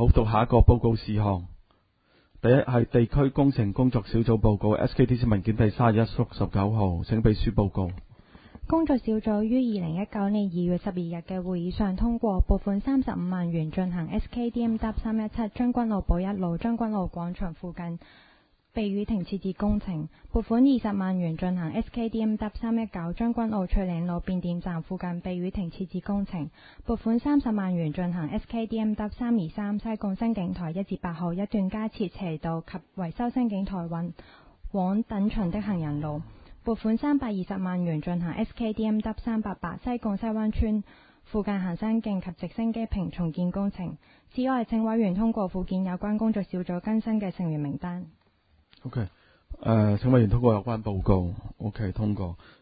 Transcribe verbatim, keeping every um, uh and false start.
好，到下一個報告事項。第一係地區工程工作小組報告 S K T C 文件第三十一縮十九號，請秘書報告。 工作小組於二零一九年二月十二日嘅會議上通過撥款三十五萬元進行 S K D M W 三一七將軍澳寶一路將軍澳廣場附近避雨亭設置工程，撥款二十萬元進行 S K D M W 三一九將軍澳翠嶺路變電站附近避雨亭設置工程，撥款三十萬元進行 S K D M W 三二三西貢新景台一至八號一段加設斜道及維修新景台運往等巡的行人路，撥款三百二十萬元進行 S K D M W 三八八西貢西灣村附近行山徑及直升機坪重建工程。此外，請委員通過附件有關工作小組更新嘅成員名單。 OK，誒、呃，請委員通過有關報告。OK， 通過。